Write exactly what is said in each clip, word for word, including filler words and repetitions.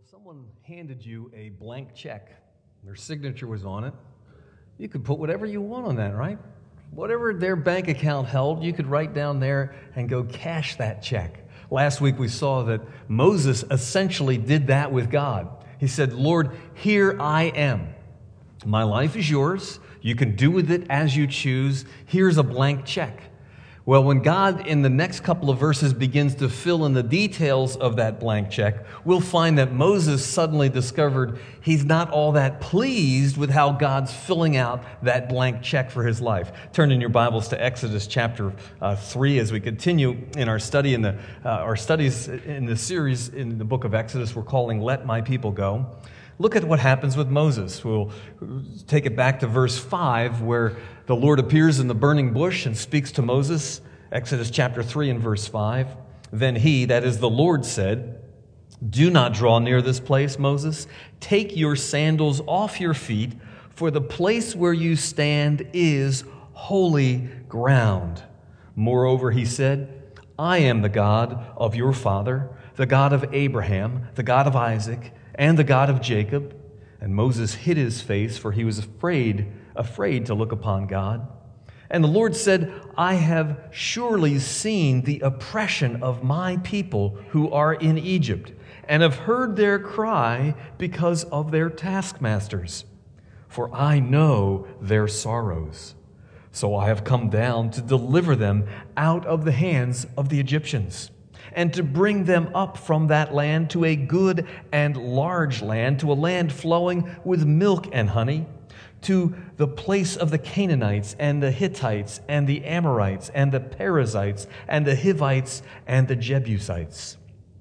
if someone handed you a blank check, their signature was on it, you could put whatever you want on that, right? Whatever their bank account held, you could write down there and go cash that check. Last week we saw that Moses essentially did that with God. He said, Lord, here I am. My life is yours. You can do with it as you choose. Here's a blank check. Well, when God, in the next couple of verses, begins to fill in the details of that blank check, we'll find that Moses suddenly discovered he's not all that pleased with how God's filling out that blank check for his life. Turn in your Bibles to Exodus chapter uh, three as we continue in our study in the uh, our studies in the series in the book of Exodus we're calling Let My People Go. Look at what happens with Moses. We'll take it back to verse five, where the Lord appears in the burning bush and speaks to Moses. Exodus chapter three and verse five. Then he, that is the Lord, said, do not draw near this place, Moses. Take your sandals off your feet, for the place where you stand is holy ground. Moreover, he said, I am the God of your father, the God of Abraham, the God of Isaac, and the God of Jacob. And Moses hid his face, for he was afraid, afraid to look upon God. And the Lord said, I have surely seen the oppression of my people who are in Egypt, and have heard their cry because of their taskmasters. For I know their sorrows. So I have come down to deliver them out of the hands of the Egyptians, and to bring them up from that land to a good and large land, to a land flowing with milk and honey, to the place of the Canaanites and the Hittites and the Amorites and the Perizzites and the Hivites and the Jebusites.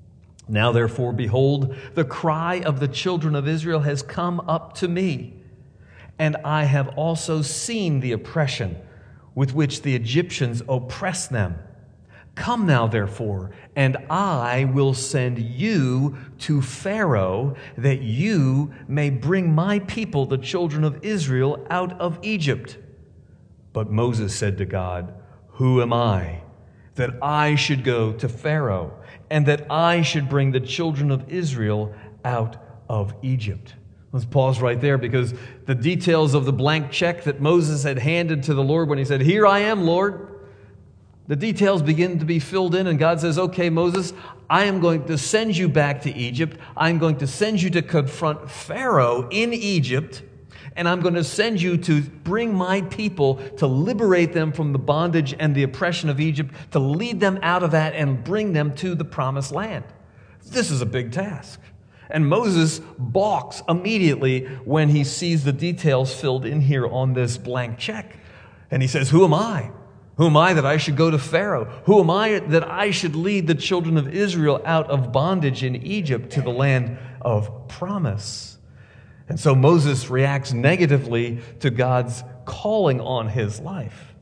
Now therefore, behold, the cry of the children of Israel has come up to me, and I have also seen the oppression with which the Egyptians oppress them. Come now, therefore, and I will send you to Pharaoh, that you may bring my people, the children of Israel, out of Egypt. But Moses said to God, who am I, that I should go to Pharaoh, and that I should bring the children of Israel out of Egypt? Let's pause right there, because the details of the blank check that Moses had handed to the Lord when he said, here I am, Lord, the details begin to be filled in, and God says, okay, Moses, I am going to send you back to Egypt. I'm going to send you to confront Pharaoh in Egypt, and I'm going to send you to bring my people, to liberate them from the bondage and the oppression of Egypt, to lead them out of that and bring them to the promised land. This is a big task. And Moses balks immediately when he sees the details filled in here on this blank check. And he says, who am I? Who am I that I should go to Pharaoh? Who am I that I should lead the children of Israel out of bondage in Egypt to the land of promise? And so Moses reacts negatively to God's calling on his life.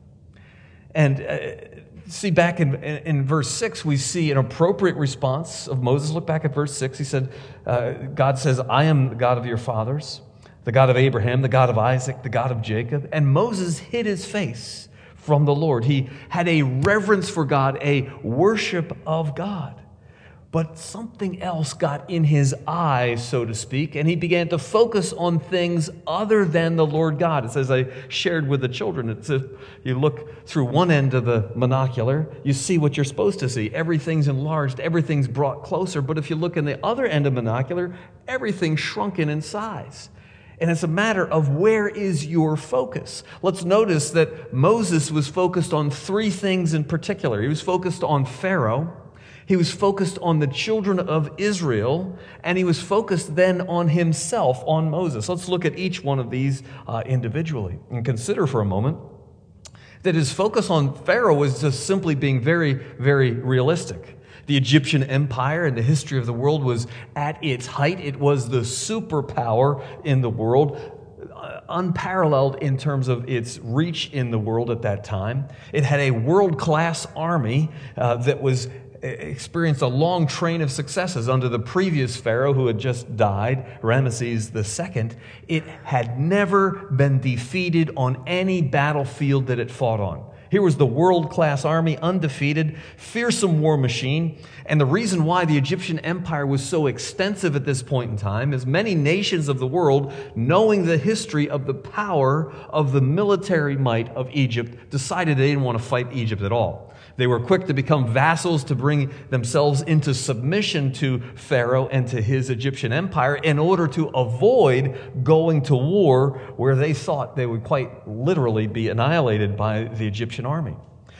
And uh, see, back in, in verse six, we see an appropriate response of Moses. Look back at verse six. He said, uh, God says, I am the God of your fathers, the God of Abraham, the God of Isaac, the God of Jacob. And Moses hid his face from the Lord. He had a reverence for God, a worship of God. But something else got in his eyes, so to speak, and he began to focus on things other than the Lord God. It says, I shared with the children, it's if you look through one end of the monocular, you see what you're supposed to see. Everything's enlarged, everything's brought closer. But if you look in the other end of monocular, everything's shrunken in size. And it's a matter of where is your focus. Let's notice that Moses was focused on three things in particular. He was focused on Pharaoh, he was focused on the children of Israel, and he was focused then on himself, on Moses. Let's look at each one of these uh, individually and consider for a moment that his focus on Pharaoh was just simply being very, very realistic. The Egyptian empire in the history of the world was at its height. It was the superpower in the world, uh, unparalleled in terms of its reach in the world at that time. It had a world-class army uh, that was experienced a long train of successes under the previous Pharaoh who had just died, Ramesses the Second. It had never been defeated on any battlefield that it fought on. Here was the world-class army, undefeated, fearsome war machine. And the reason why the Egyptian empire was so extensive at this point in time is many nations of the world, knowing the history of the power of the military might of Egypt, decided they didn't want to fight Egypt at all. They were quick to become vassals, to bring themselves into submission to Pharaoh and to his Egyptian empire in order to avoid going to war where they thought they would quite literally be annihilated by the Egyptian army.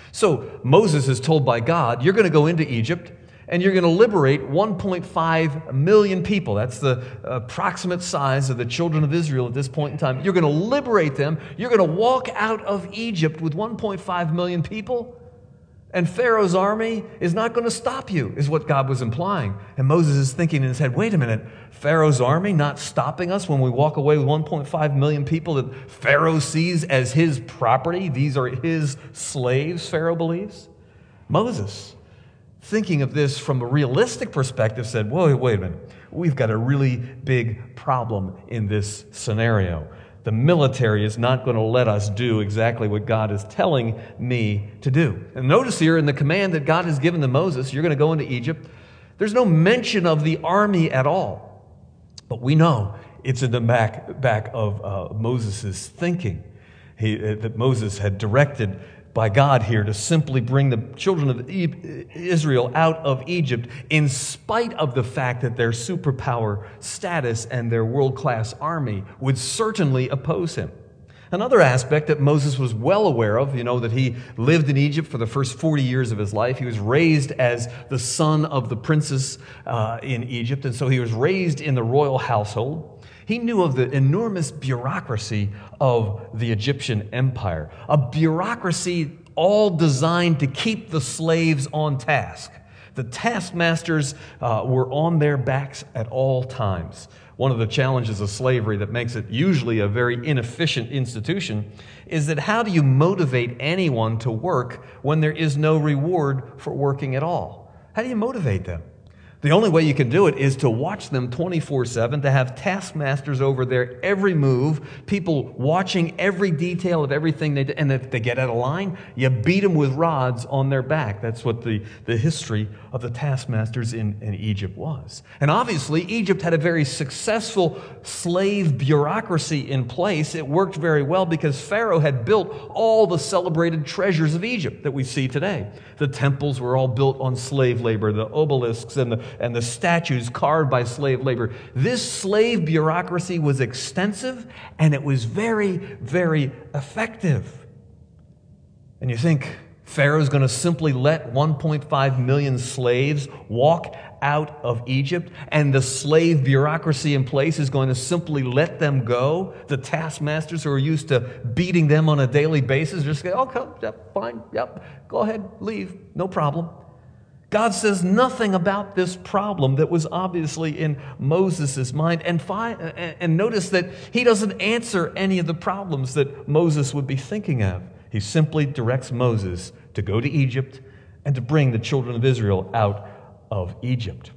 So Moses is told by God, you're going to go into Egypt and you're going to liberate one point five million people. That's the approximate size of the children of Israel at this point in time. You're going to liberate them. You're going to walk out of Egypt with one point five million people. And Pharaoh's army is not going to stop you, is what God was implying. And Moses is thinking in his head, wait a minute, Pharaoh's army not stopping us when we walk away with one point five million people that Pharaoh sees as his property? These are his slaves, Pharaoh believes. Moses, thinking of this from a realistic perspective, said, whoa, wait a minute, we've got a really big problem in this scenario. The military is not going to let us do exactly what God is telling me to do. And notice here in the command that God has given to Moses, you're going to go into Egypt, there's no mention of the army at all. But we know it's in the back, back of uh, Moses' thinking. He, uh, that Moses had directed by God here to simply bring the children of Israel out of Egypt in spite of the fact that their superpower status and their world-class army would certainly oppose him. Another aspect that Moses was well aware of, you know, that he lived in Egypt for the first forty years of his life. He was raised as the son of the princess uh, in Egypt, and so he was raised in the royal household. He knew of the enormous bureaucracy of the Egyptian empire, a bureaucracy all designed to keep the slaves on task. The taskmasters uh, were on their backs at all times. One of the challenges of slavery that makes it usually a very inefficient institution is that how do you motivate anyone to work when there is no reward for working at all? How do you motivate them? The only way you can do it is to watch them twenty-four seven, to have taskmasters over their every move, people watching every detail of everything they do. And if they get out of line, you beat them with rods on their back. That's what the, the history of the taskmasters in, in Egypt was. And obviously, Egypt had a very successful slave bureaucracy in place. It worked very well because Pharaoh had built all the celebrated treasures of Egypt that we see today. The temples were all built on slave labor, the obelisks and the and the statues carved by slave labor. This slave bureaucracy was extensive, and it was very, very effective. And you think Pharaoh's going to simply let one point five million slaves walk out of Egypt, and the slave bureaucracy in place is going to simply let them go? The taskmasters who are used to beating them on a daily basis just go, okay, yep, fine, yep, go ahead, leave, no problem. God says nothing about this problem that was obviously in Moses' mind. And, fi- and notice that he doesn't answer any of the problems that Moses would be thinking of. He simply directs Moses to go to Egypt and to bring the children of Israel out of Egypt.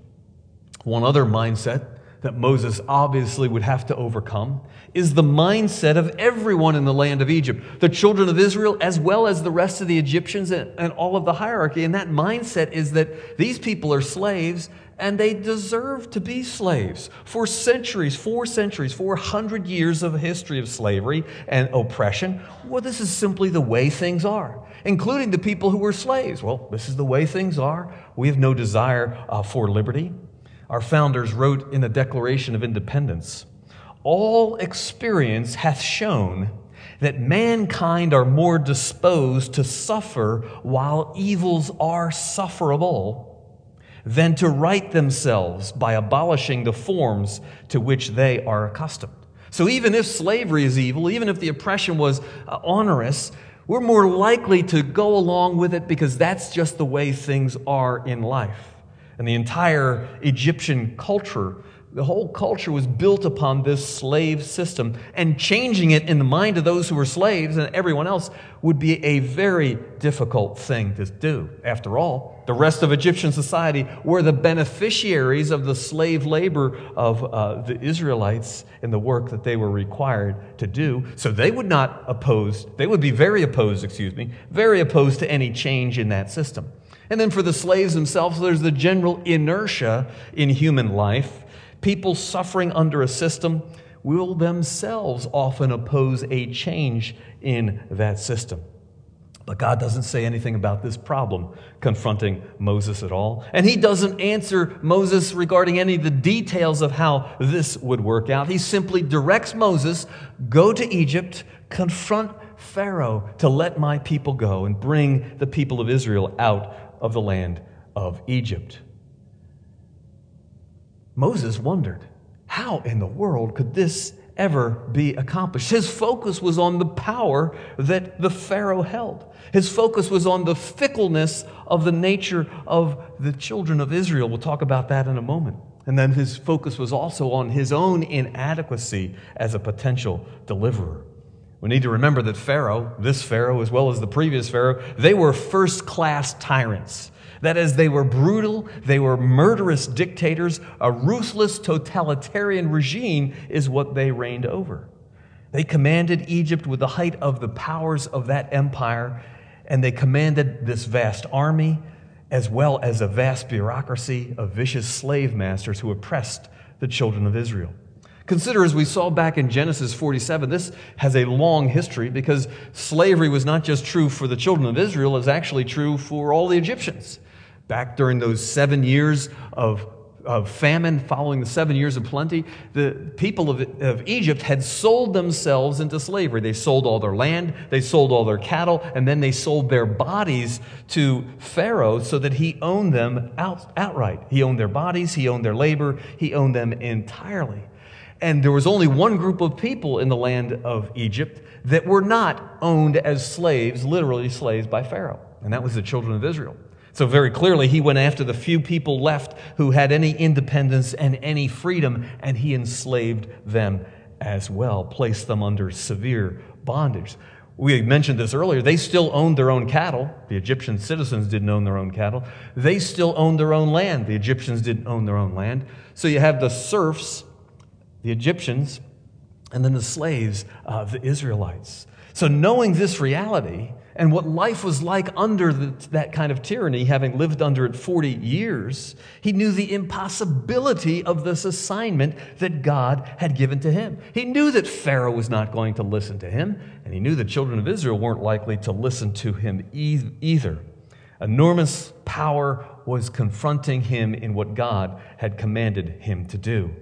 One other mindset that Moses obviously would have to overcome is the mindset of everyone in the land of Egypt, the children of Israel as well as the rest of the Egyptians and, and all of the hierarchy. And that mindset is that these people are slaves and they deserve to be slaves. For centuries, four centuries, four hundred years of history of slavery and oppression, well, this is simply the way things are, including the people who were slaves. Well, this is the way things are. We have no desire uh, for liberty. Our founders wrote in the Declaration of Independence, "All experience hath shown that mankind are more disposed to suffer while evils are sufferable than to right themselves by abolishing the forms to which they are accustomed." So even if slavery is evil, even if the oppression was uh, onerous, we're more likely to go along with it because that's just the way things are in life. And the entire Egyptian culture The whole culture was built upon this slave system, and changing it in the mind of those who were slaves and everyone else would be a very difficult thing to do. After all, the rest of Egyptian society were the beneficiaries of the slave labor of uh, the Israelites in the work that they were required to do. So they would not oppose, they would be very opposed, excuse me, very opposed to any change in that system. And then for the slaves themselves, there's the general inertia in human life. People suffering under a system will themselves often oppose a change in that system. But God doesn't say anything about this problem confronting Moses at all. And he doesn't answer Moses regarding any of the details of how this would work out. He simply directs Moses, go to Egypt, confront Pharaoh to let my people go and bring the people of Israel out of the land of Egypt. Moses wondered, how in the world could this ever be accomplished? His focus was on the power that the Pharaoh held. His focus was on the fickleness of the nature of the children of Israel. We'll talk about that in a moment. And then his focus was also on his own inadequacy as a potential deliverer. We need to remember that Pharaoh, this Pharaoh as well as the previous Pharaoh, they were first-class tyrants. That is, they were brutal, they were murderous dictators. A ruthless totalitarian regime is what they reigned over. They commanded Egypt with the height of the powers of that empire, and they commanded this vast army as well as a vast bureaucracy of vicious slave masters who oppressed the children of Israel. Consider, as we saw back in Genesis forty-seven, this has a long history because slavery was not just true for the children of Israel, it's actually true for all the Egyptians. Back during those seven years of, of famine, following the seven years of plenty, the people of, of Egypt had sold themselves into slavery. They sold all their land, they sold all their cattle, and then they sold their bodies to Pharaoh so that he owned them out, outright. He owned their bodies, he owned their labor, he owned them entirely. And there was only one group of people in the land of Egypt that were not owned as slaves, literally slaves, by Pharaoh, and that was the children of Israel. So very clearly, he went after the few people left who had any independence and any freedom, and he enslaved them as well, placed them under severe bondage. We mentioned this earlier. They still owned their own cattle. The Egyptian citizens didn't own their own cattle. They still owned their own land. The Egyptians didn't own their own land. So you have the serfs, the Egyptians, and then the slaves, uh, the Israelites. So knowing this reality and what life was like under the, that kind of tyranny, having lived under it forty years, he knew the impossibility of this assignment that God had given to him. He knew that Pharaoh was not going to listen to him, and he knew the children of Israel weren't likely to listen to him either. Enormous power was confronting him in what God had commanded him to do.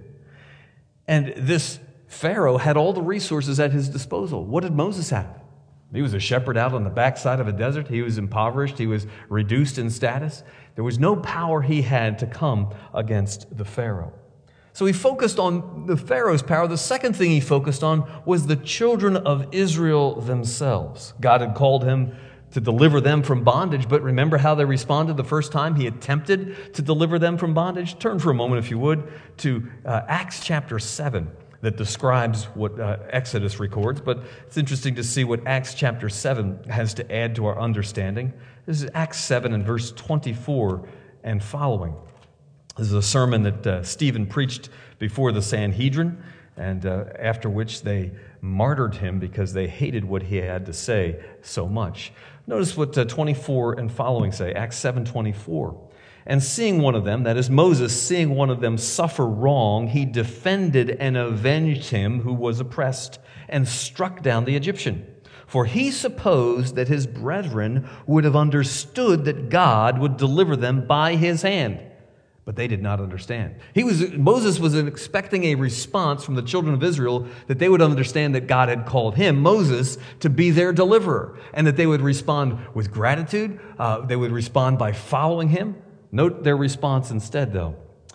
And this Pharaoh had all the resources at his disposal. What did Moses have? He was a shepherd out on the backside of a desert. He was impoverished. He was reduced in status. There was no power he had to come against the Pharaoh. So he focused on the Pharaoh's power. The second thing he focused on was the children of Israel themselves. God had called him to deliver them from bondage, but remember how they responded the first time he attempted to deliver them from bondage? Turn for a moment, if you would, to uh, Acts chapter seven. That describes what uh, Exodus records, but it's interesting to see what Acts chapter seven has to add to our understanding. This is Acts seven and verse twenty-four and following. This is a sermon that uh, Stephen preached before the Sanhedrin, and uh, after which they martyred him because they hated what he had to say so much. Notice what uh, twenty-four and following say, Acts seven twenty-four. And seeing one of them, that is Moses, seeing one of them suffer wrong, he defended and avenged him who was oppressed and struck down the Egyptian. For he supposed that his brethren would have understood that God would deliver them by his hand. But they did not understand. He was, Moses was expecting a response from the children of Israel that they would understand that God had called him, Moses, to be their deliverer, and that they would respond with gratitude. Uh, they would respond by following him. Note their response instead, though.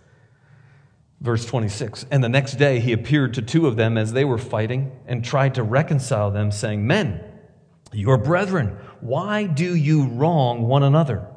Verse twenty-six, and the next day he appeared to two of them as they were fighting and tried to reconcile them, saying, Men, your brethren, why do you wrong one another?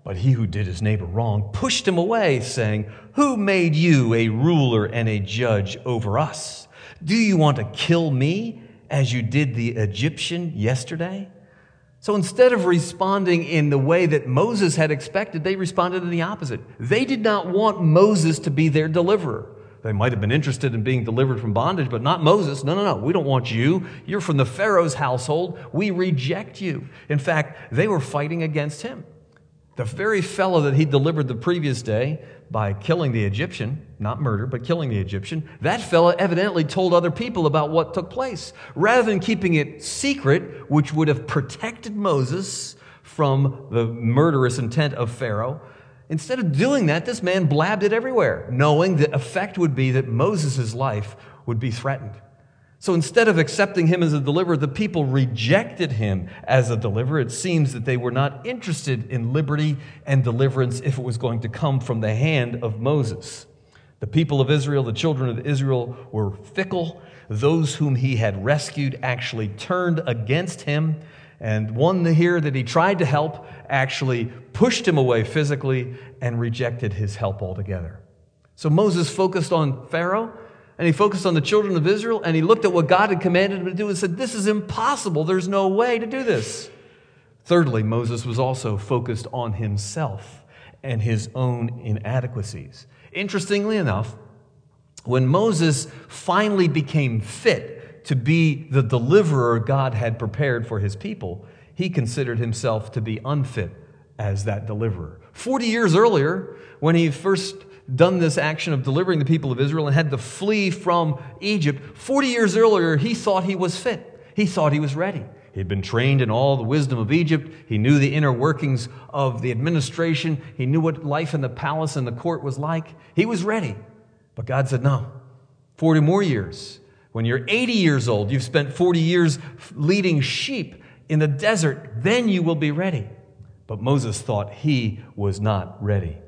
But he who did his neighbor wrong pushed him away, saying, "Who made you a ruler and a judge over us? Do you want to kill me as you did the Egyptian yesterday?" So instead of responding in the way that Moses had expected, they responded in the opposite. They did not want Moses to be their deliverer. They might have been interested in being delivered from bondage, but not Moses. No, no, no. We don't want you. You're from the Pharaoh's household. We reject you. In fact, they were fighting against him. The very fellow that he delivered the previous day by killing the Egyptian, not murder, but killing the Egyptian, that fellow evidently told other people about what took place. Rather than keeping it secret, which would have protected Moses from the murderous intent of Pharaoh, instead of doing that, this man blabbed it everywhere, knowing the effect would be that Moses' life would be threatened. So instead of accepting him as a deliverer, the people rejected him as a deliverer. It seems that they were not interested in liberty and deliverance if it was going to come from the hand of Moses. The people of Israel, the children of Israel, were fickle. Those whom he had rescued actually turned against him. And one here that he tried to help actually pushed him away physically and rejected his help altogether. So Moses focused on Pharaoh, and he focused on the children of Israel, and he looked at what God had commanded him to do and said, "This is impossible. There's no way to do this." Thirdly, Moses was also focused on himself and his own inadequacies. Interestingly enough, when Moses finally became fit to be the deliverer God had prepared for his people, he considered himself to be unfit as that deliverer. Forty years earlier, when he first done this action of delivering the people of Israel and had to flee from Egypt, forty years earlier, he thought he was fit. He thought he was ready. He had been trained in all the wisdom of Egypt. He knew the inner workings of the administration. He knew what life in the palace and the court was like. He was ready. But God said, no, forty more years. When you're eighty years old, you've spent forty years leading sheep in the desert, then you will be ready. But Moses thought he was not ready.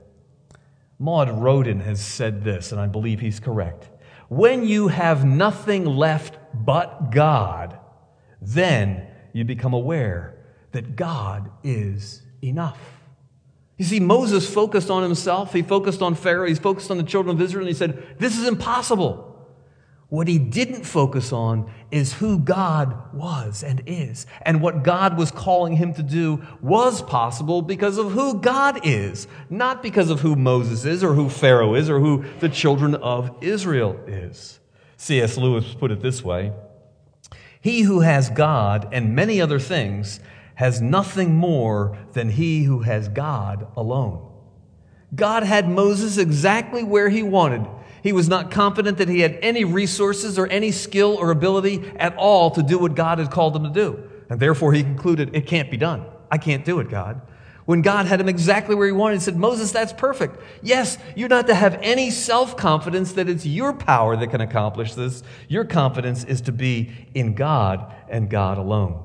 Maud Rodin has said this, and I believe he's correct. When you have nothing left but God, then you become aware that God is enough. You see, Moses focused on himself. He focused on Pharaoh. He's focused on the children of Israel, and he said, this is impossible. What he didn't focus on is who God was and is. And what God was calling him to do was possible because of who God is, not because of who Moses is or who Pharaoh is or who the children of Israel is. C S Lewis put it this way: he who has God and many other things has nothing more than he who has God alone. God had Moses exactly where he wanted. He was not confident that he had any resources or any skill or ability at all to do what God had called him to do. And therefore he concluded, it can't be done. I can't do it, God. When God had him exactly where he wanted, he said, Moses, that's perfect. Yes, you're not to have any self-confidence that it's your power that can accomplish this. Your confidence is to be in God and God alone.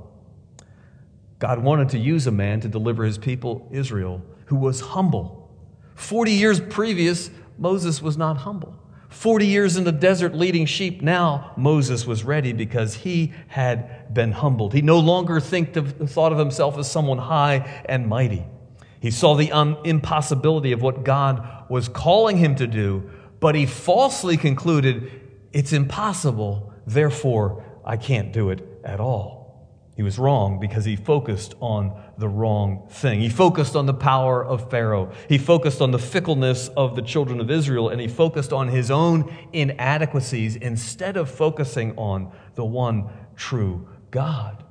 God wanted to use a man to deliver his people, Israel, who was humble. Forty years previous, Moses was not humble. Forty years in the desert leading sheep, now Moses was ready because he had been humbled. He no longer think of, thought of himself as someone high and mighty. He saw the um, impossibility of what God was calling him to do, but he falsely concluded, it's impossible, therefore I can't do it at all. He was wrong because he focused on the wrong thing. He focused on the power of Pharaoh. He focused on the fickleness of the children of Israel, and he focused on his own inadequacies instead of focusing on the one true God.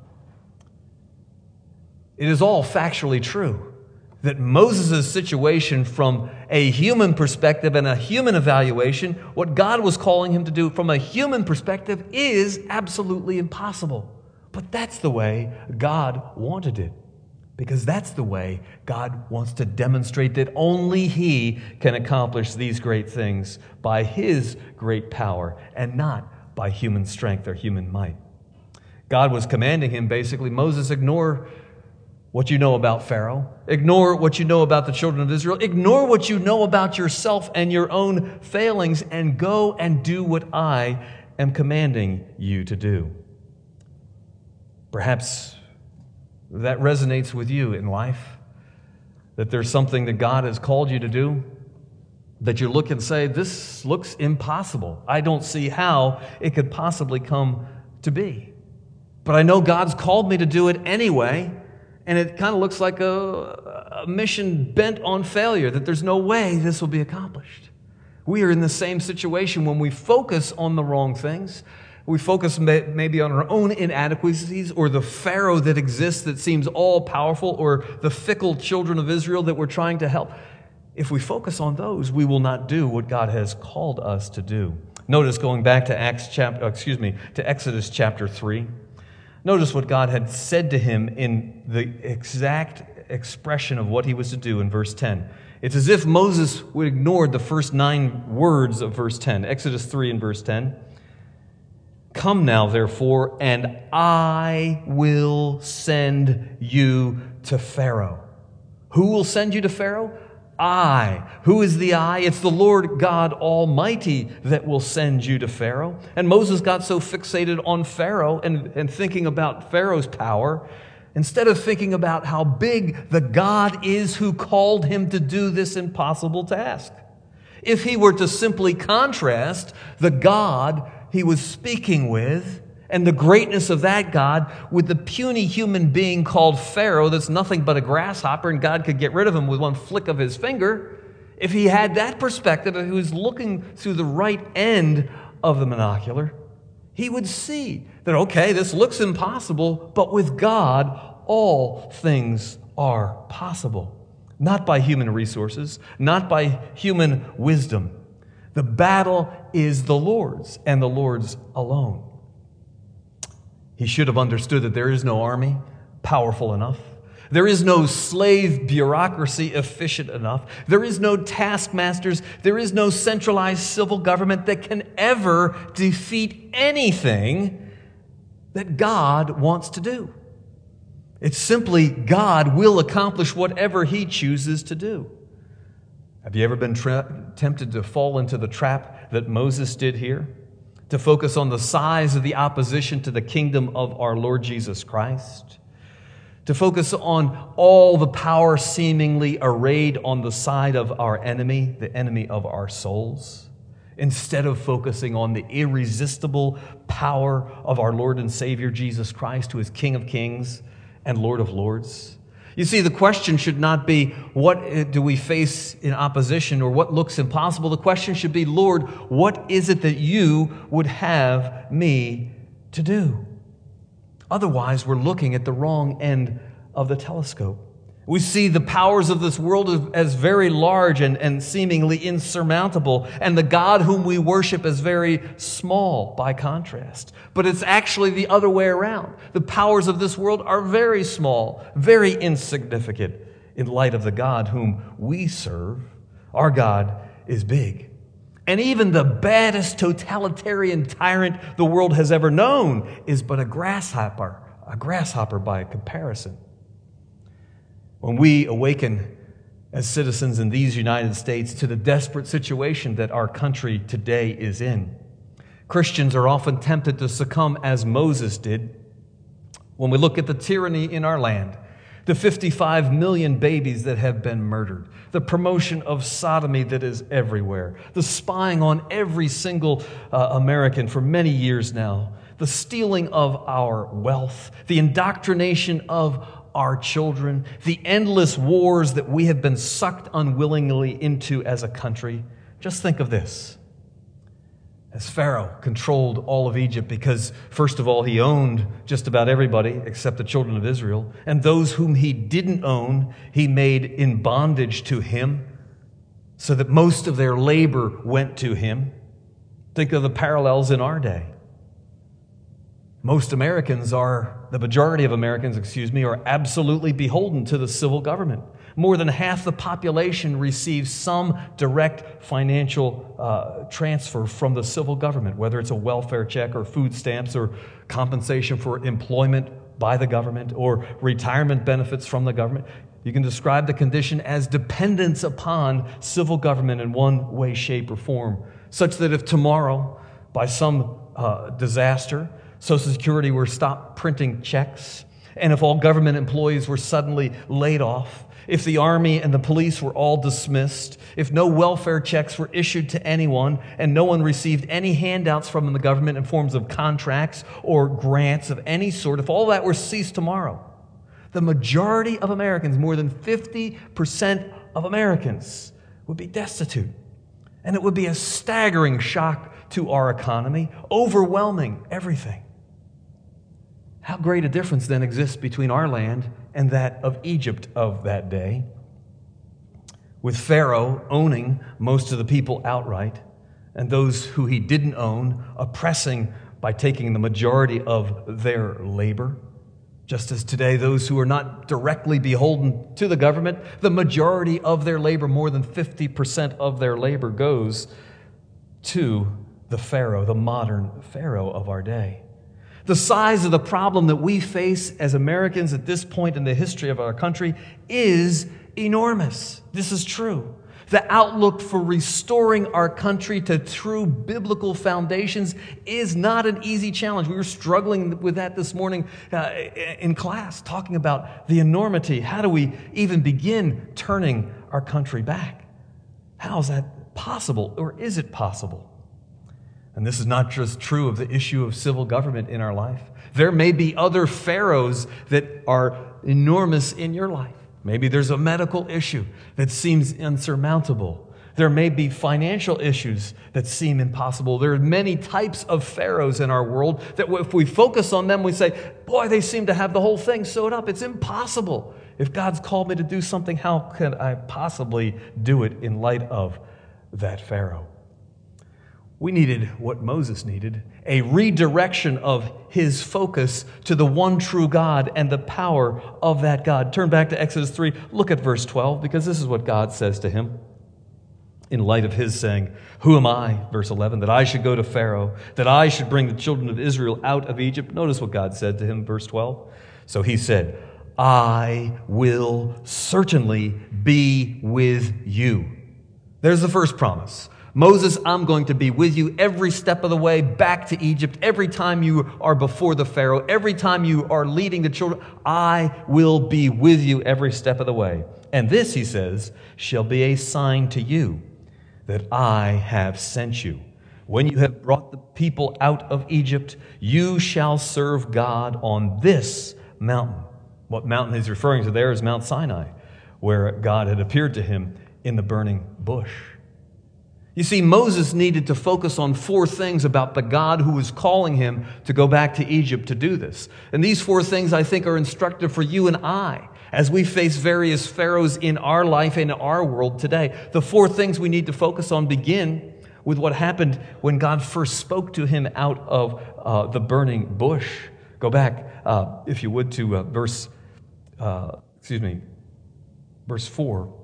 It is all factually true that Moses' situation from a human perspective and a human evaluation, what God was calling him to do from a human perspective is absolutely impossible. But that's the way God wanted it, because that's the way God wants to demonstrate that only He can accomplish these great things by His great power and not by human strength or human might. God was commanding him, basically, Moses, ignore what you know about Pharaoh, ignore what you know about the children of Israel, ignore what you know about yourself and your own failings, and go and do what I am commanding you to do. Perhaps that resonates with you in life. that there's something that God has called you to do, that you look and say, this looks impossible. I don't see how it could possibly come to be. But I know God's called me to do it anyway, and it kind of looks like a, a mission bent on failure, that there's no way this will be accomplished. We are in the same situation when we focus on the wrong things. We focus may, maybe on our own inadequacies, or the Pharaoh that exists that seems all-powerful, or the fickle children of Israel that we're trying to help. If we focus on those, we will not do what God has called us to do. Notice, going back to Acts chapter, excuse me, to Exodus chapter three. Notice what God had said to him in the exact expression of what he was to do in verse ten. It's as if Moses would ignore the first nine words of verse ten. Exodus three and verse ten. Come now, therefore, and I will send you to Pharaoh. Who will send you to Pharaoh? I. Who is the I? It's the Lord God Almighty that will send you to Pharaoh. And Moses got so fixated on Pharaoh and, and thinking about Pharaoh's power, instead of thinking about how big the God is who called him to do this impossible task. If he were to simply contrast the God he was speaking with and the greatness of that God with the puny human being called Pharaoh that's nothing but a grasshopper, and God could get rid of him with one flick of his finger, if he had that perspective, if he was looking through the right end of the monocular, he would see that, okay, this looks impossible, but with God, all things are possible. Not by human resources, not by human wisdom. The battle is the Lord's, and the Lord's alone. He should have understood that there is no army powerful enough. There is no slave bureaucracy efficient enough. There is no taskmasters. There is no centralized civil government that can ever defeat anything that God wants to do. It's simply God will accomplish whatever he chooses to do. Have you ever been tra- tempted to fall into the trap that Moses did here? To focus on the size of the opposition to the kingdom of our Lord Jesus Christ? To focus on all the power seemingly arrayed on the side of our enemy, the enemy of our souls, instead of focusing on the irresistible power of our Lord and Savior Jesus Christ, who is King of Kings and Lord of Lords? You see, the question should not be, what do we face in opposition or what looks impossible? The question should be, Lord, what is it that you would have me to do? Otherwise, we're looking at the wrong end of the telescope. We see the powers of this world as very large and, and seemingly insurmountable, and the God whom we worship as very small by contrast. But it's actually the other way around. The powers of this world are very small, very insignificant in light of the God whom we serve. Our God is big. And even the baddest totalitarian tyrant the world has ever known is but a grasshopper, a grasshopper by comparison. When we awaken as citizens in these United States to the desperate situation that our country today is in, Christians are often tempted to succumb as Moses did. When we look at the tyranny in our land, the fifty-five million babies that have been murdered, the promotion of sodomy that is everywhere, the spying on every single uh, American for many years now, the stealing of our wealth, the indoctrination of our children, the endless wars that we have been sucked unwillingly into as a country. Just think of this. As Pharaoh controlled all of Egypt because, first of all, he owned just about everybody except the children of Israel, and those whom he didn't own, he made in bondage to him so that most of their labor went to him. Think of the parallels in our day. Most Americans are, the majority of Americans, excuse me, are absolutely beholden to the civil government. More than half the population receives some direct financial uh, transfer from the civil government, whether it's a welfare check or food stamps or compensation for employment by the government or retirement benefits from the government. You can describe the condition as dependence upon civil government in one way, shape, or form, such that if tomorrow, by some uh, disaster, Social Security were stopped printing checks, and if all government employees were suddenly laid off, if the army and the police were all dismissed, if no welfare checks were issued to anyone, and no one received any handouts from the government in forms of contracts or grants of any sort, if all that were ceased tomorrow, the majority of Americans, more than fifty percent of Americans, would be destitute. And it would be a staggering shock to our economy, overwhelming everything. How great a difference then exists between our land and that of Egypt of that day, with Pharaoh owning most of the people outright, and those who he didn't own oppressing by taking the majority of their labor. Just as today, those who are not directly beholden to the government, the majority of their labor, more than fifty percent of their labor, goes to the Pharaoh, the modern Pharaoh of our day. The size of the problem that we face as Americans at this point in the history of our country is enormous. This is true. The outlook for restoring our country to true biblical foundations is not an easy challenge. We were struggling with that this morning uh, in class, talking about the enormity. How do we even begin turning our country back? How is that possible, or is it possible? And this is not just true of the issue of civil government in our life. There may be other pharaohs that are enormous in your life. Maybe there's a medical issue that seems insurmountable. There may be financial issues that seem impossible. There are many types of pharaohs in our world that if we focus on them, we say, boy, they seem to have the whole thing sewed up. It's impossible. If God's called me to do something, how could I possibly do it in light of that Pharaoh? We needed what Moses needed, a redirection of his focus to the one true God and the power of that God. Turn back to Exodus three, look at verse twelve, because this is what God says to him in light of his saying, "Who am I," verse eleven, "that I should go to Pharaoh, that I should bring the children of Israel out of Egypt?" Notice what God said to him, verse twelve. So he said, "I will certainly be with you." There's the first promise. Moses, I'm going to be with you every step of the way back to Egypt. Every time you are before the Pharaoh, every time you are leading the children, I will be with you every step of the way. And this, he says, shall be a sign to you that I have sent you. When you have brought the people out of Egypt, you shall serve God on this mountain. What mountain he's referring to there is Mount Sinai, where God had appeared to him in the burning bush. You see, Moses needed to focus on four things about the God who was calling him to go back to Egypt to do this. And these four things, I think, are instructive for you and I as we face various pharaohs in our life and in our world today. The four things we need to focus on begin with what happened when God first spoke to him out of uh, the burning bush. Go back, uh, if you would, to uh, verse, uh, excuse me, verse four.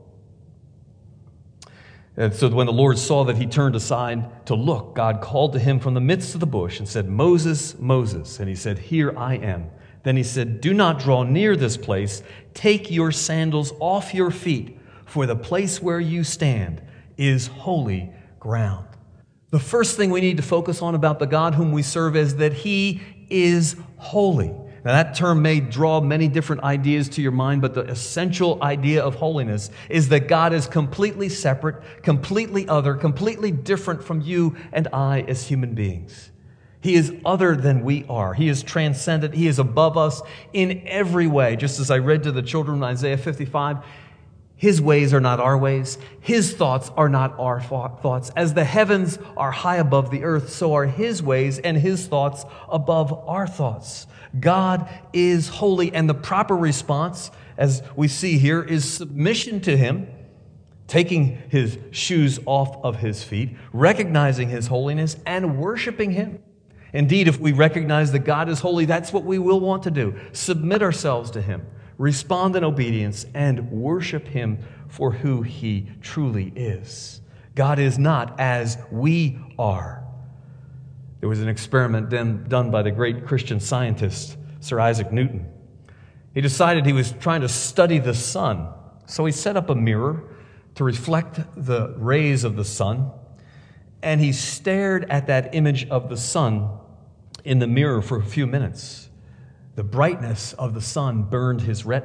And so when the Lord saw that he turned aside to look, God called to him from the midst of the bush and said, "Moses, Moses." And he said, "Here I am." Then he said, "Do not draw near this place. Take your sandals off your feet, for the place where you stand is holy ground." The first thing we need to focus on about the God whom we serve is that he is holy. Now, that term may draw many different ideas to your mind, but the essential idea of holiness is that God is completely separate, completely other, completely different from you and I as human beings. He is other than we are. He is transcendent. He is above us in every way. Just as I read to the children in Isaiah fifty-five, his ways are not our ways. His thoughts are not our thoughts. As the heavens are high above the earth, so are his ways and his thoughts above our thoughts. God is holy, and the proper response, as we see here, is submission to him, taking his shoes off of his feet, recognizing his holiness, and worshiping him. Indeed, if we recognize that God is holy, that's what we will want to do. Submit ourselves to him, respond in obedience, and worship him for who he truly is. God is not as we are. There was an experiment then done by the great Christian scientist, Sir Isaac Newton. He decided he was trying to study the sun, so he set up a mirror to reflect the rays of the sun, and he stared at that image of the sun in the mirror for a few minutes. The brightness of the sun burned his retina,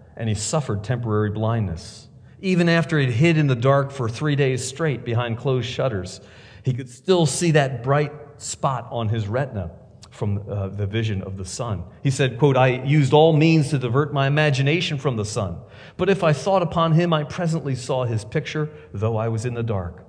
and he suffered temporary blindness. Even after he'd hid in the dark for three days straight behind closed shutters, he could still see that bright spot on his retina from uh, the vision of the sun. He said, quote, "I used all means to divert my imagination from the sun. But if I thought upon him, I presently saw his picture, though I was in the dark."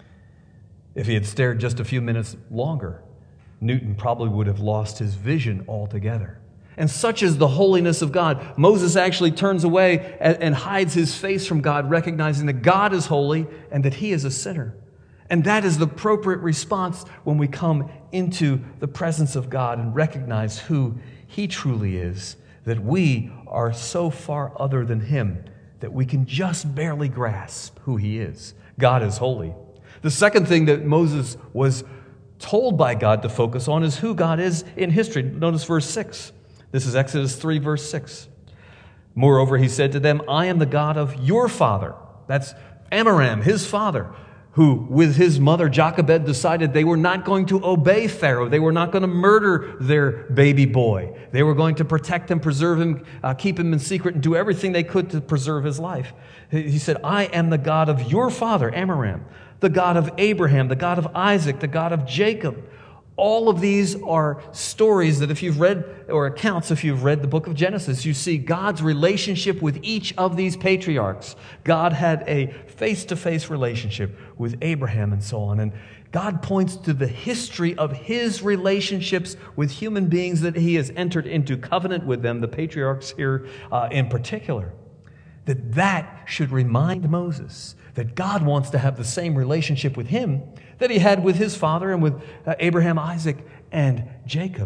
If he had stared just a few minutes longer, Newton probably would have lost his vision altogether. And such is the holiness of God. Moses actually turns away and, and hides his face from God, recognizing that God is holy and that he is a sinner. And that is the appropriate response when we come into the presence of God and recognize who he truly is, that we are so far other than him that we can just barely grasp who he is. God is holy. The second thing that Moses was told by God to focus on is who God is in history. Notice verse six. This is Exodus three, verse six. "Moreover, he said to them, I am the God of your father." That's Amram, his father, who with his mother Jochebed decided they were not going to obey Pharaoh. They were not going to murder their baby boy. They were going to protect him, preserve him, uh, keep him in secret, and do everything they could to preserve his life. He said, "I am the God of your father, Amram, the God of Abraham, the God of Isaac, the God of Jacob." All of these are stories that if you've read, or accounts, if you've read the book of Genesis, you see God's relationship with each of these patriarchs. God had a face-to-face relationship with Abraham and so on. And God points to the history of his relationships with human beings that he has entered into covenant with them, the patriarchs here uh, in particular. That that should remind Moses that God wants to have the same relationship with him that he had with his father and with uh, Abraham, Isaac, and Jacob.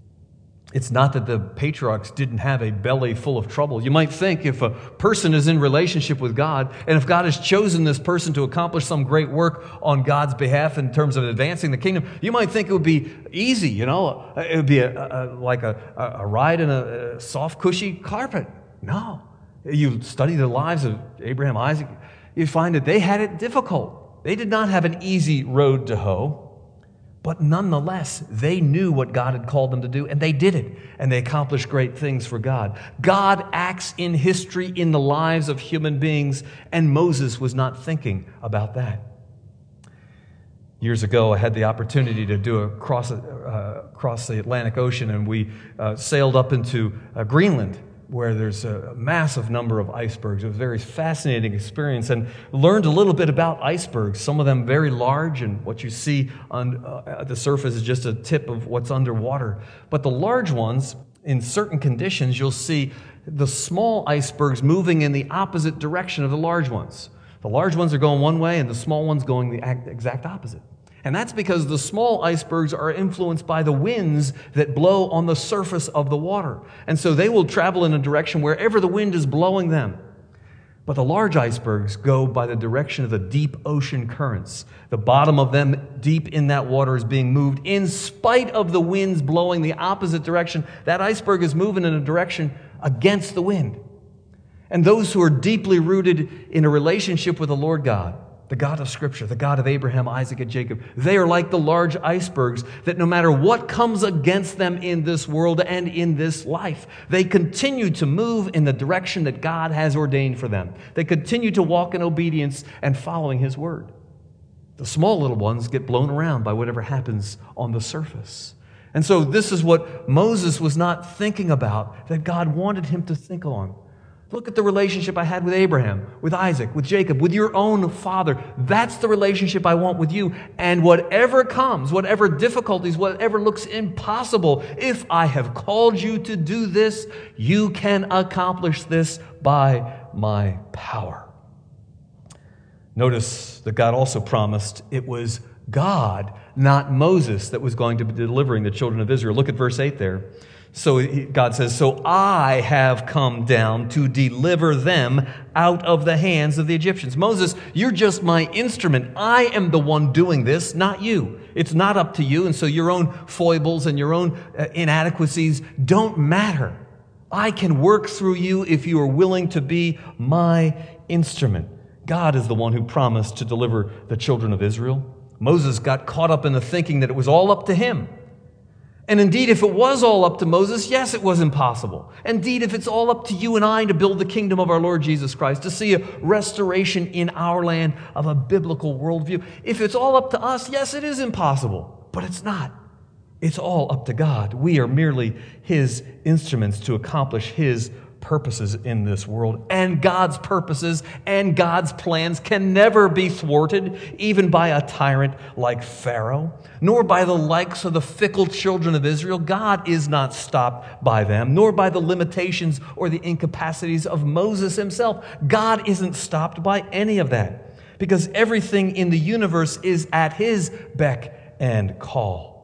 It's not that the patriarchs didn't have a belly full of trouble. You might think if a person is in relationship with God, and if God has chosen this person to accomplish some great work on God's behalf in terms of advancing the kingdom, you might think it would be easy, you know. It would be a, a, like a, a ride in a, a soft, cushy carpet. No. You study the lives of Abraham, Isaac, you find that they had it difficult. They did not have an easy road to hoe, but nonetheless, they knew what God had called them to do, and they did it, and they accomplished great things for God. God acts in history in the lives of human beings, and Moses was not thinking about that. Years ago, I had the opportunity to do a cross, uh, cross the Atlantic Ocean, and we uh, sailed up into uh, Greenland, where there's a massive number of icebergs. It was a very fascinating experience, and learned a little bit about icebergs, some of them very large, and what you see on uh, at the surface is just a tip of what's underwater. But the large ones, in certain conditions, you'll see the small icebergs moving in the opposite direction of the large ones. The large ones are going one way, and the small ones going the exact opposite. And that's because the small icebergs are influenced by the winds that blow on the surface of the water. And so they will travel in a direction wherever the wind is blowing them. But the large icebergs go by the direction of the deep ocean currents. The bottom of them, deep in that water, is being moved in spite of the winds blowing the opposite direction. That iceberg is moving in a direction against the wind. And those who are deeply rooted in a relationship with the Lord God, the God of Scripture, the God of Abraham, Isaac, and Jacob, they are like the large icebergs that no matter what comes against them in this world and in this life, they continue to move in the direction that God has ordained for them. They continue to walk in obedience and following His word. The small little ones get blown around by whatever happens on the surface. And so this is what Moses was not thinking about, that God wanted him to think on. Look at the relationship I had with Abraham, with Isaac, with Jacob, with your own father. That's the relationship I want with you. And whatever comes, whatever difficulties, whatever looks impossible, if I have called you to do this, you can accomplish this by my power. Notice that God also promised it was God, not Moses, that was going to be delivering the children of Israel. Look at verse eight there. So God says, so I have come down to deliver them out of the hands of the Egyptians. Moses, you're just my instrument. I am the one doing this, not you. It's not up to you, and so your own foibles and your own uh, inadequacies don't matter. I can work through you if you are willing to be my instrument. God is the one who promised to deliver the children of Israel. Moses got caught up in the thinking that it was all up to him. And indeed, if it was all up to Moses, yes, it was impossible. Indeed, if it's all up to you and I to build the kingdom of our Lord Jesus Christ, to see a restoration in our land of a biblical worldview, if it's all up to us, yes, it is impossible. But it's not. It's all up to God. We are merely His instruments to accomplish His purposes in this world. And God's purposes and God's plans can never be thwarted, even by a tyrant like Pharaoh, nor by the likes of the fickle children of Israel. God is not stopped by them, nor by the limitations or the incapacities of Moses himself. God isn't stopped by any of that, because everything in the universe is at His beck and call.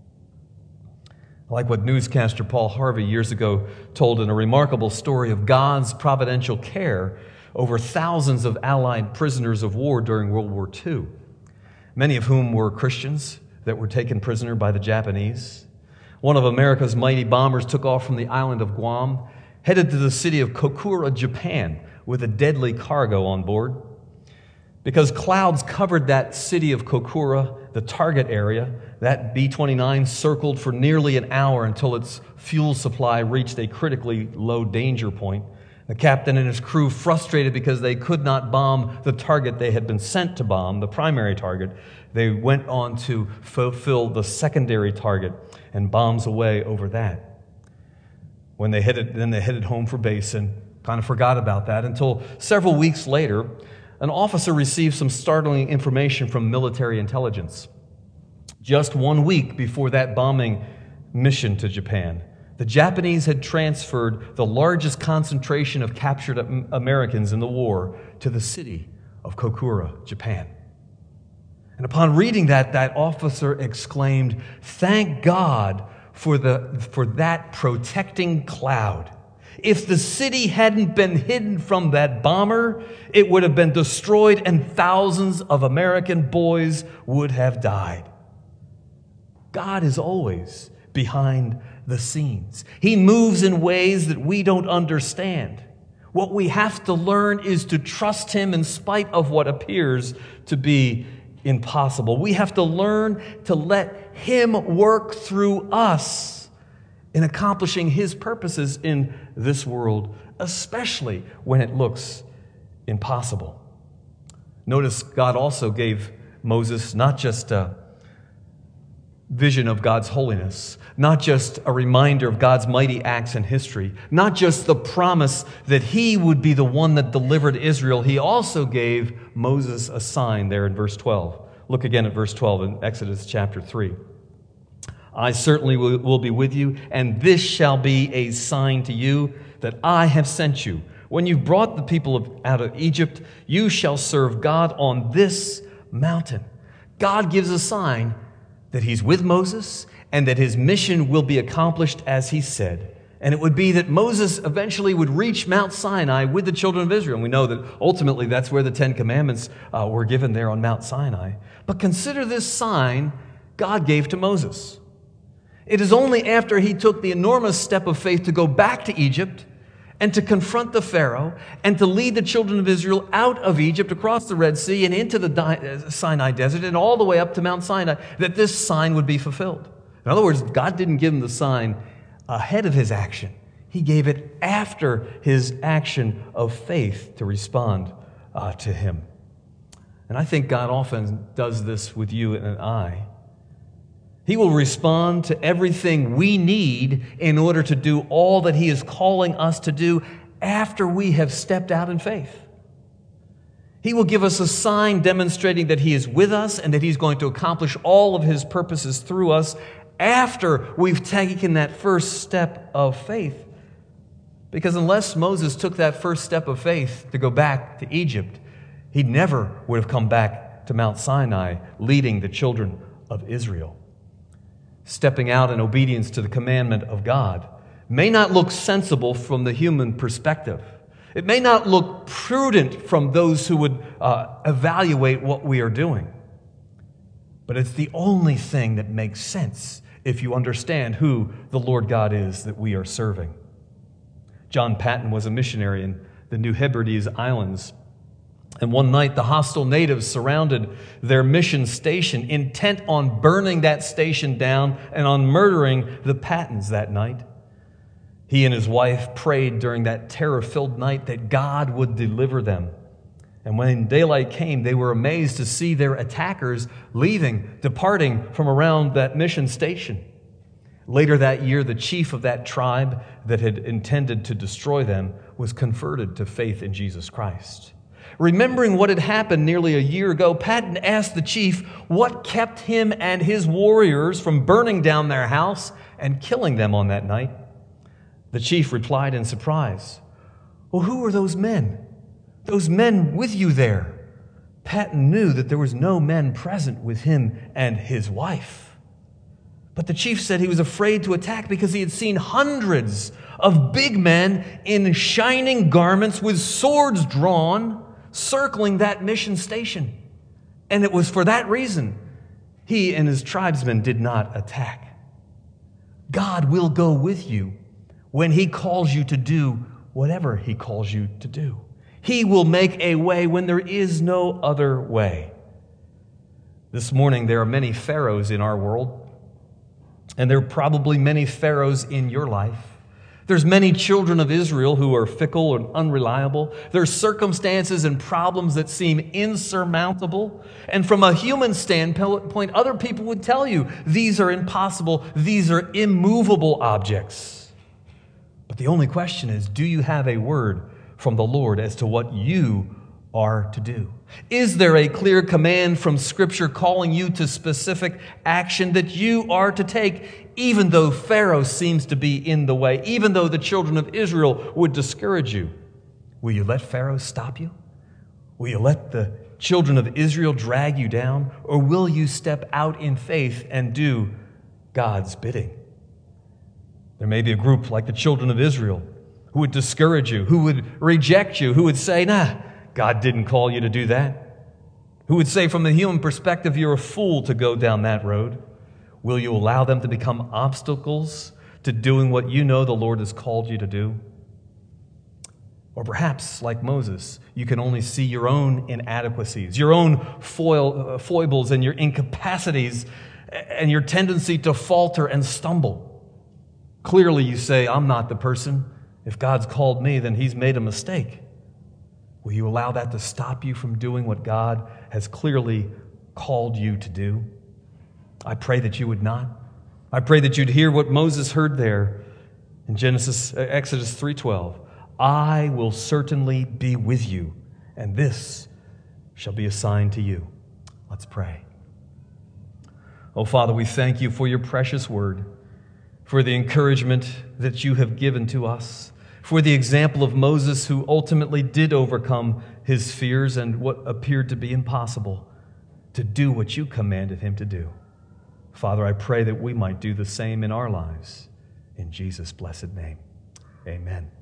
Like what newscaster Paul Harvey years ago told in a remarkable story of God's providential care over thousands of Allied prisoners of war during World War Two, many of whom were Christians that were taken prisoner by the Japanese. One of America's mighty bombers took off from the island of Guam, headed to the city of Kokura, Japan, with a deadly cargo on board. Because clouds covered that city of Kokura, the target area, that B twenty-nine circled for nearly an hour until its fuel supply reached a critically low danger point. The captain and his crew, frustrated because they could not bomb the target they had been sent to bomb, the primary target, they went on to fulfill the secondary target and bombs away over that. When they headed, then they headed home for base and kind of forgot about that until several weeks later, an officer received some startling information from military intelligence. Just one week before that bombing mission to Japan, the Japanese had transferred the largest concentration of captured Americans in the war to the city of Kokura, Japan. And upon reading that, that officer exclaimed, "Thank God for, the, for that protecting cloud. If the city hadn't been hidden from that bomber, it would have been destroyed and thousands of American boys would have died." God is always behind the scenes. He moves in ways that we don't understand. What we have to learn is to trust Him in spite of what appears to be impossible. We have to learn to let Him work through us in accomplishing His purposes in this world, especially when it looks impossible. Notice God also gave Moses not just a vision of God's holiness, not just a reminder of God's mighty acts in history, not just the promise that He would be the one that delivered Israel. He also gave Moses a sign there in verse twelve. Look again at verse twelve in Exodus chapter three. "I certainly will be with you, and this shall be a sign to you that I have sent you. When you've brought the people of, out of Egypt, you shall serve God on this mountain." God gives a sign that He's with Moses and that his mission will be accomplished as He said. And it would be that Moses eventually would reach Mount Sinai with the children of Israel. And we know that ultimately that's where the Ten Commandments uh, were given there on Mount Sinai. But consider this sign God gave to Moses. It is only after he took the enormous step of faith to go back to Egypt and to confront the Pharaoh and to lead the children of Israel out of Egypt, across the Red Sea and into the Sinai desert and all the way up to Mount Sinai, that this sign would be fulfilled. In other words, God didn't give him the sign ahead of his action. He gave it after his action of faith to respond uh, to Him. And I think God often does this with you and I. He will respond to everything we need in order to do all that He is calling us to do after we have stepped out in faith. He will give us a sign demonstrating that He is with us and that He's going to accomplish all of His purposes through us after we've taken that first step of faith. Because unless Moses took that first step of faith to go back to Egypt, he never would have come back to Mount Sinai leading the children of Israel. Stepping out in obedience to the commandment of God may not look sensible from the human perspective. It may not look prudent from those who would uh, evaluate what we are doing. But it's the only thing that makes sense if you understand who the Lord God is that we are serving. John Paton was a missionary in the New Hebrides Islands. And one night, the hostile natives surrounded their mission station, intent on burning that station down and on murdering the Pattons that night. He and his wife prayed during that terror-filled night that God would deliver them. And when daylight came, they were amazed to see their attackers leaving, departing from around that mission station. Later that year, the chief of that tribe that had intended to destroy them was converted to faith in Jesus Christ. Remembering what had happened nearly a year ago, Patton asked the chief what kept him and his warriors from burning down their house and killing them on that night. The chief replied in surprise, "Well, who were those men? Those men with you there?" Patton knew that there was no men present with him and his wife. But the chief said he was afraid to attack because he had seen hundreds of big men in shining garments with swords drawn circling that mission station. And it was for that reason he and his tribesmen did not attack. God will go with you when he calls you to do whatever he calls you to do. He will make a way when there is no other way. This morning, there are many pharaohs in our world, and there are probably many pharaohs in your life. There's many children of Israel who are fickle and unreliable. There's circumstances and problems that seem insurmountable. And from a human standpoint, other people would tell you these are impossible, these are immovable objects. But the only question is, do you have a word from the Lord as to what you are to do? Is there a clear command from Scripture calling you to specific action that you are to take, even though Pharaoh seems to be in the way, even though the children of Israel would discourage you? Will you let Pharaoh stop you? Will you let the children of Israel drag you down? Or will you step out in faith and do God's bidding? There may be a group like the children of Israel who would discourage you, who would reject you, who would say, nah, God didn't call you to do that. Who would say from the human perspective, you're a fool to go down that road. Will you allow them to become obstacles to doing what you know the Lord has called you to do? Or perhaps, like Moses, you can only see your own inadequacies, your own foil, uh, foibles and your incapacities and your tendency to falter and stumble. Clearly you say, I'm not the person. If God's called me, then he's made a mistake. Will you allow that to stop you from doing what God has clearly called you to do? I pray that you would not. I pray that you'd hear what Moses heard there in Genesis, Exodus three twelve. I will certainly be with you, and this shall be a sign to you. Let's pray. Oh, Father, we thank you for your precious word, for the encouragement that you have given to us, for the example of Moses who ultimately did overcome his fears and what appeared to be impossible, to do what you commanded him to do. Father, I pray that we might do the same in our lives. In Jesus' blessed name, amen.